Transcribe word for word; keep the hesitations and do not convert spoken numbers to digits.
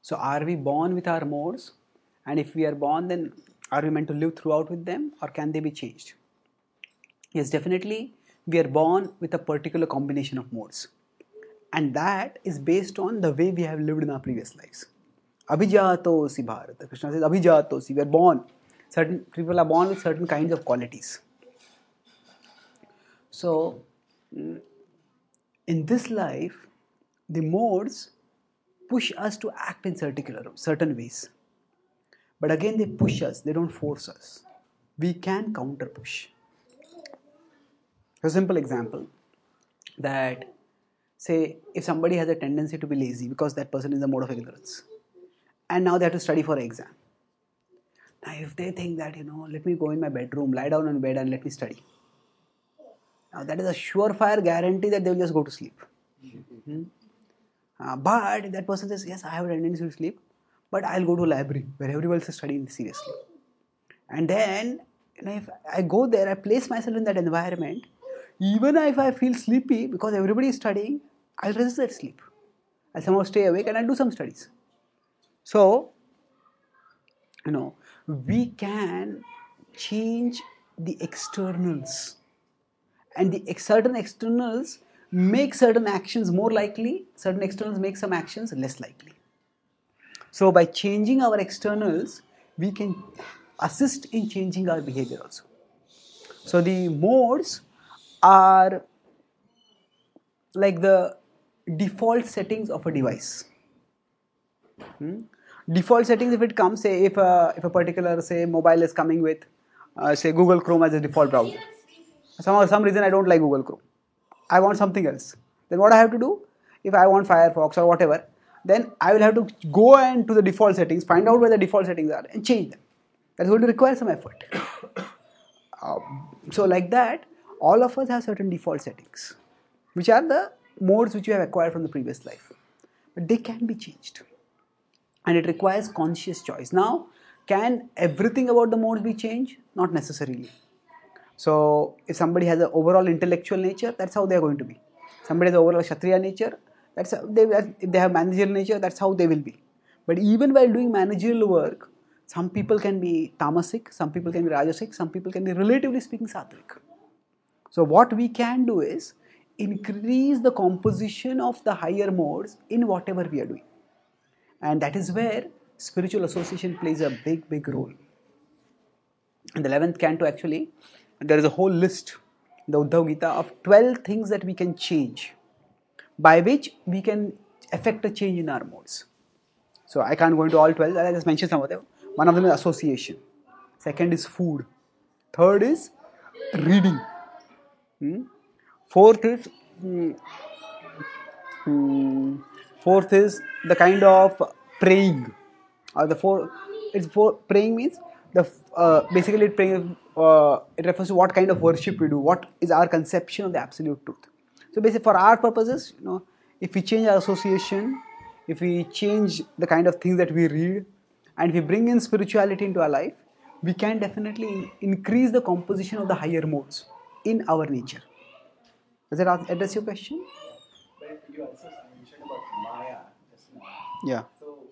So are we born with our modes? And if we are born, then are we meant to live throughout with them, or can they be changed? Yes, definitely we are born with a particular combination of modes. And that is based on the way we have lived in our previous lives. Abhijatosi Bharata. Krishna says Abhijatosi. We are born. Certain people are born with certain kinds of qualities. So in this life, the modes push us to act in particular certain ways. But again, they push us, they don't force us. We can counter push. A simple example that, say, if somebody has a tendency to be lazy because that person is in the mode of ignorance, and now they have to study for an exam. Now, if they think that, you know, let me go in my bedroom, lie down on bed and let me study. Now, that is a surefire guarantee that they will just go to sleep. Mm-hmm. Uh, but that person says, yes, I have a tendency to sleep, but I'll go to a library where everyone else is studying seriously. And then, you know, if I go there, I place myself in that environment, even if I feel sleepy because everybody is studying, I'll resist that sleep. I'll somehow stay awake and I'll do some studies. So, you know, we can change the externals. And the certain externals make certain actions more likely, certain externals make some actions less likely. So by changing our externals, we can assist in changing our behavior also. So the modes are like the default settings of a device. Hmm? Default settings, if it comes, say if a, if a particular say mobile is coming with uh, say Google Chrome as a default browser. Some some reason I don't like Google Chrome. I want something else. Then what I have to do? If I want Firefox or whatever, then I will have to go and to the default settings, find out where the default settings are, and change them. That's going to require some effort. um, so like that, all of us have certain default settings, which are the modes which we have acquired from the previous life. But they can be changed. And it requires conscious choice. Now, can everything about the modes be changed? Not necessarily. So, if somebody has an overall intellectual nature, that's how they are going to be. Somebody has an overall Kshatriya nature, that's how they, if they have managerial nature, that's how they will be. But even while doing managerial work, some people can be tamasic, some people can be rajasic, some people can be relatively speaking sattvic. So, what we can do is increase the composition of the higher modes in whatever we are doing. And that is where spiritual association plays a big, big role. In the eleventh canto, actually, there is a whole list, the Uddhav Gita, of twelve things that we can change, by which we can effect a change in our modes. So I can't go into all twelve, I just mentioned some of them. One of them is association. Second is food. Third is reading. Hmm? Fourth is hmm, hmm, fourth is the kind of praying. Or the four, it's for praying means the uh, basically it praying uh, it refers to what kind of worship we do, what is our conception of the absolute truth. So basically, for our purposes, you know, if we change our association, if we change the kind of things that we read, and if we bring in spirituality into our life, we can definitely increase the composition of the higher modes in our nature. Does that address your question? But you also mentioned about Maya just now. Yeah.